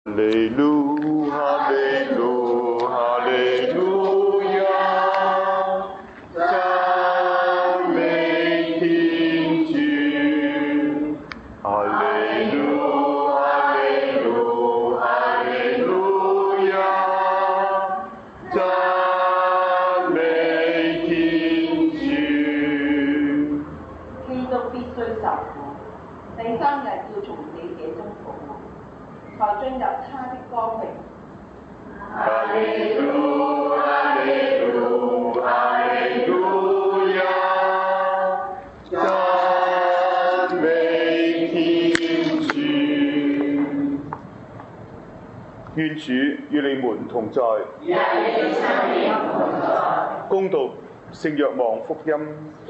利路哈利路哈利路亞，讚美天主。哈利路哈利路哈利路亞，讚美天主。 基督必須受苦，第三日要從死者中復活，才進入他的光榮。 哈利路哈利路哈利路亞，讚美天主。願主與你們同在。恭讀聖若望福音。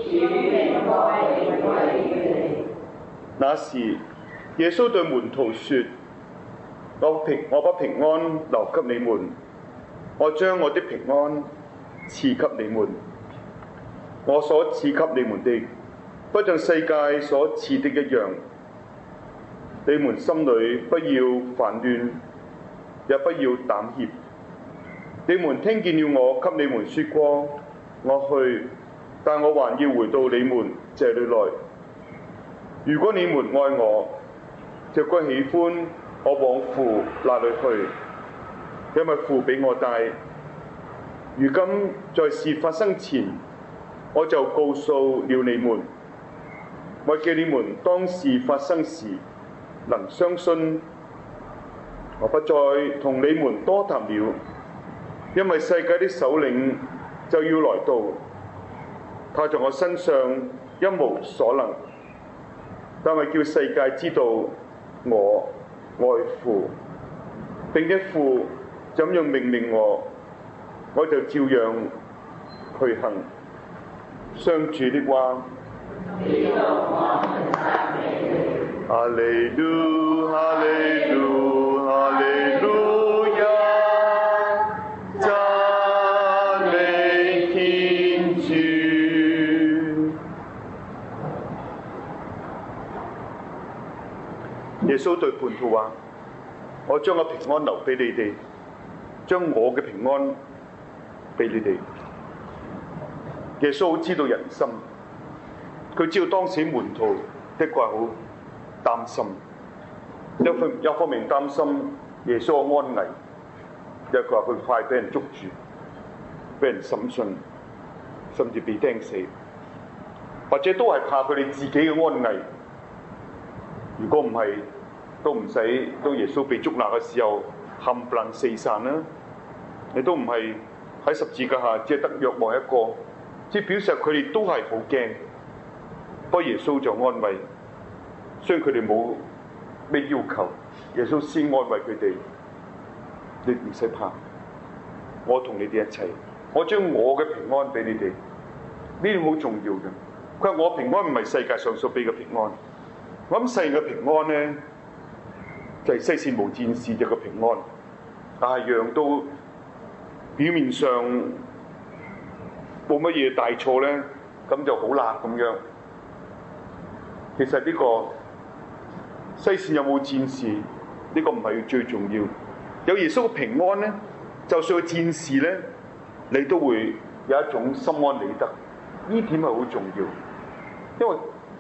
那時，耶穌對門徒說：我把平安留給你們，我將我的平安賜給你們。我所賜給你們的，不像世界所賜的一樣。你們心裏不要煩亂，也不要膽怯。你們聽見了我給你們說過，我去，但我還要回到你們這裏來。如果你們愛我，就該喜歡我往父那裏去，因為父比我大。如今在事發生前，我就告訴了你們，為叫你們當事發生時能相信。我不再同你們多談了，因為世界的首領就要來到，他在我身上一無所能，但為叫世界知道我愛父，並且父怎樣命令我，我就照樣去行。上主的話。哈利路哈利路哈利路亞，讚美天主。耶穌對門徒話：我將我平安留俾你哋，將我嘅平安俾你哋。耶穌好知道人心，佢知道當時門徒的確好擔心，一方面擔心耶穌嘅安危，一個話佢快俾人捉住，俾人審訊，甚至被釘死，或者都係怕佢哋自己嘅安危。如果唔係，都唔使到耶穌被捉拿嘅時候冚唪唥四散啦。你都唔係喺十字架下，只係得若望一個，即係表示佢哋都係好驚。不過耶穌就安慰。雖然佢哋冇咩要求，耶穌先安慰佢哋：你唔使怕，我同你哋一齊，我將我嘅平安俾你哋。呢點好重要嘅。佢話我平安唔係世界上所俾嘅平安。我諗世嘅平安咧，就係西線無戰事嘅平安，但係讓到表面上冇乜嘢大錯咧，咁就好辣咁樣。其實呢個西線有冇戰事，呢個唔係最重要。有耶穌嘅平安咧，就算有戰事咧，你都會有一種心安理得。呢點係好重要，因為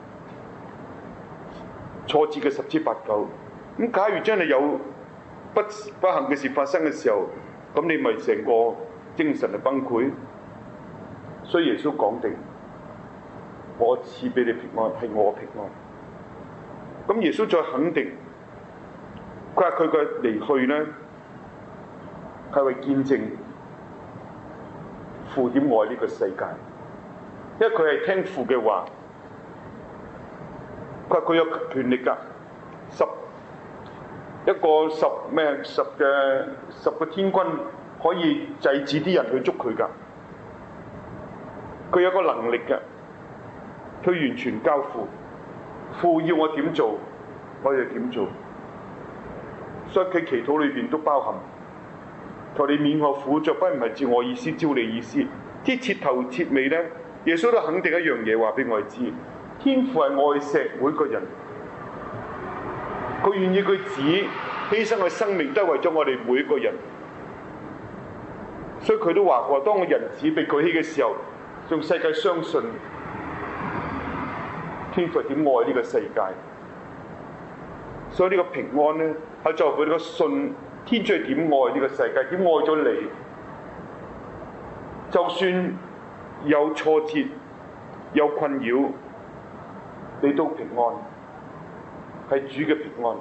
挫折嘅十之八九。咁假如真係有不幸嘅事發生嘅時候，咁你咪成個精神係崩潰。所以耶穌講定，我賜俾你平安，係我平安。咁耶穌再肯定，佢話佢嘅離去咧，係為見證父點愛呢個世界，因為佢係聽父嘅話。佢話佢有權力㗎，十個天軍可以制止啲人去捉佢㗎。佢有個能力㗎，佢完全交付。父要我點做，我就點做。所以佢祈禱裏邊都包含，求你免我苦着，不唔係照我意思，照你意思。啲徹頭徹尾咧，耶穌都肯定一樣嘢話俾我哋知。天父係愛錫每個人，佢願意佢子犧牲嘅生命都係為咗我哋每一個人。所以佢都話過，當個人子被舉起嘅時候，讓世界相信天父點愛呢個世界。所以呢個平安咧，係在乎佢哋個信天主係點愛呢個世界，點愛咗你。就算有挫折、有困擾，你都平安，係主嘅平安。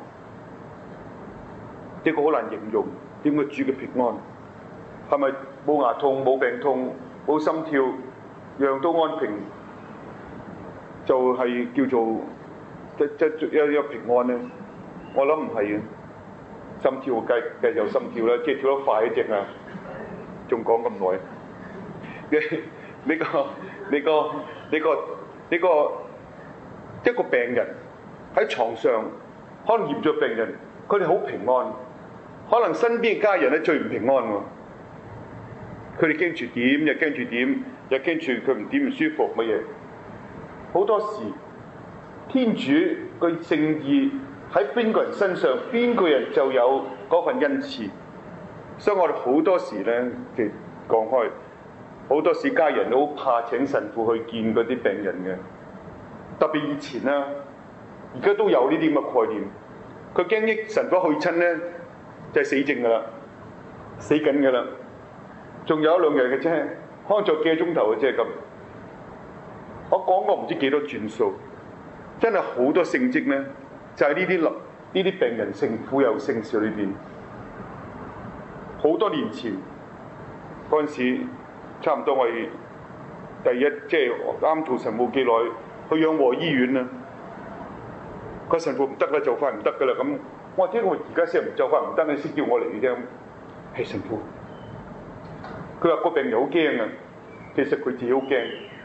呢個好難形容，點解主嘅平安？係咪冇牙痛、冇病痛、冇心跳，樣都安平，就係叫做有平安咧？我諗唔係嘅，心跳計有心跳啦，即係跳得快一隻啊！仲講咁耐，一個病人喺床上，可能驗咗病人，佢哋好平安，可能身邊嘅家人咧最唔平安喎。佢哋驚住點，又驚住點，又驚住佢唔點唔舒服乜嘢。好多時天主佢聖意喺邊個人身上，邊個人就有嗰份恩賜。所以我哋好多時咧，其實講開，好多時家人都好怕請神父去見嗰啲病人嘅。特別以前啦，而家都有呢啲咁嘅概念。佢驚啲神父去親咧，就係死症㗎啦，死緊㗎啦。仲有一兩日嘅啫，可能做幾個鐘頭嘅啫咁。我講過唔知幾多轉數，真係好多聖蹟咧，就係呢啲病人聖父有聖事裏邊。好多年前嗰陣時，差唔多我哋第一即係啱做神父幾耐，去養和醫院啦。個神父唔得啦，就快唔得噶啦咁。我話點解我而家先唔就快唔得，你先叫我嚟嘅啫？係神父。佢話個病人好驚啊，其實佢自己好驚。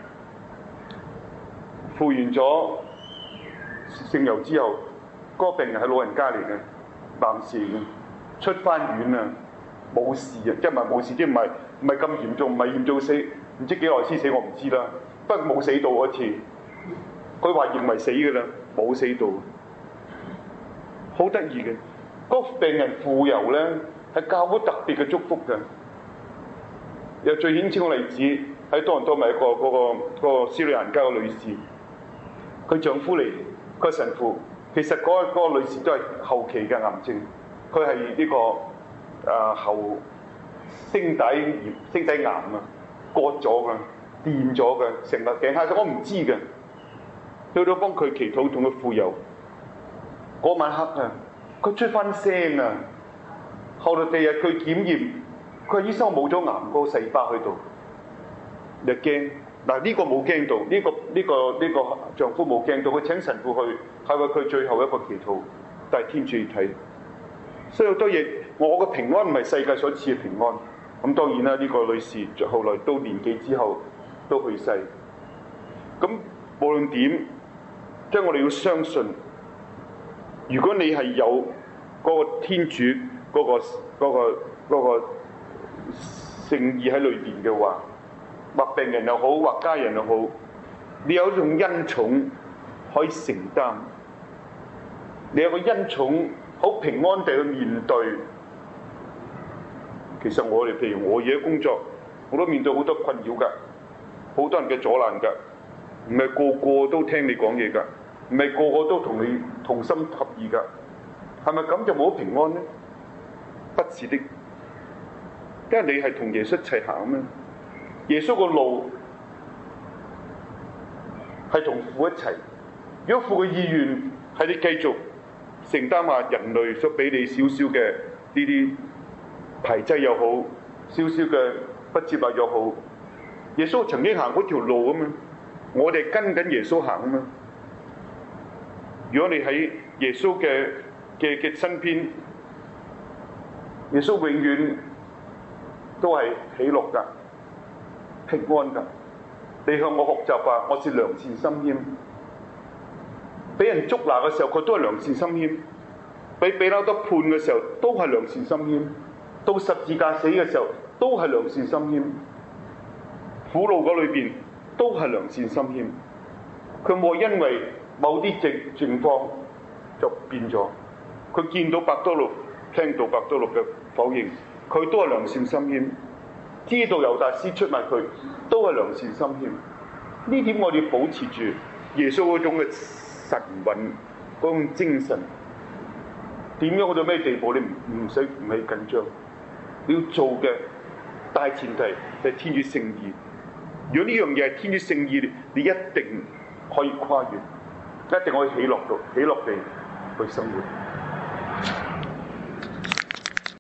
付完咗聖油之後，嗰個病人係老人家嚟嘅，男士嘅，出翻院啊，冇事啊，即係唔係冇事，即係唔係咁嚴重，唔係嚴重死，唔知幾耐先死我唔知啦。不過冇死到嗰次，佢話認為死㗎啦，冇死到，好得意嘅。嗰個病人傅油咧係教會特別嘅祝福㗎。有最顯淺嘅例子喺多倫多咪一個嗰個斯里蘭卡嘅女士，佢丈夫嚟，佢係神父，其實嗰個女士都係後期嘅癌症，佢係呢個後聲帶癌啊，割咗㗎，電咗㗎，成個頸下咗，我唔知㗎，去到幫佢祈禱，同佢傅油，嗰晚黑啊，佢出翻聲啊，後來第二日佢檢驗。佢話醫生冇咗癌嗰個細胞喺度，又驚。嗱呢個冇驚到，呢個丈夫冇驚到，佢請神父去，係為佢最後一個祈禱，但係天主睇。所以好多嘢，我嘅平安唔係世界所賜嘅平安。咁當然啦，呢個女士後來到年紀之後都去世。咁無論點，即係我哋要相信，如果你係有嗰個天主嗰個聖意喺裏邊嘅話，或病人又好，或家人又好，你有一種恩寵可以承擔，你有個恩寵好平安地去面對。其實我哋譬如我而家工作，我都面對好多困擾㗎，好多人嘅阻攔㗎，唔係個個都聽你講嘢㗎，唔係個個都同你同心合意㗎，係咪咁就冇平安呢？不是的。因為你係同耶穌一齊行啊嘛，耶穌個路係同父一齊。如果父嘅意願係你繼續承擔下人類所俾你少少嘅呢啲排擠又好，少少嘅不接納又好，耶穌曾經行嗰條路啊嘛，我哋跟緊耶穌行啊嘛。如果你喺耶穌嘅身邊，耶穌永遠都係喜樂㗎，平安㗎。你向我學習啊！我是良善心謙。俾人捉拿嘅時候，佢都係良善心謙；俾彼拉多判嘅時候，都係良善心謙；到十字架死嘅時候，都係良善心謙。苦路嗰裏邊都係良善心謙。佢冇因為某啲情況就變咗。佢見到伯多祿聽到伯多祿嘅否認，佢都係良善心謙；知道猶大師出賣佢，都係良善心謙。呢點我哋要保持住耶穌嗰種嘅神韻嗰種精神。點樣去到咩地步？你唔使緊張。你要做嘅大前提就係天主聖意。如果呢樣嘢係天主聖意，你一定可以跨越，一定可以喜樂地去生活。